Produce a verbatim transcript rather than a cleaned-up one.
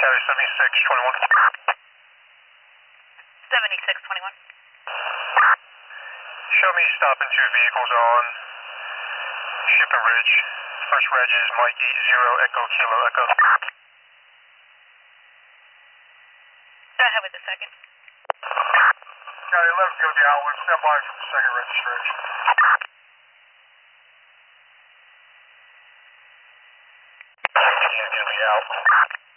Carry seventy-six twenty-one. seventy-six twenty-one. Show me stopping two vehicles on Shipping Ridge. First reg is Mikey, zero Echo Kilo Echo. Go ahead with the second. Carry eleven, go to the outlet. Stand by for the second registration. Can't get me out.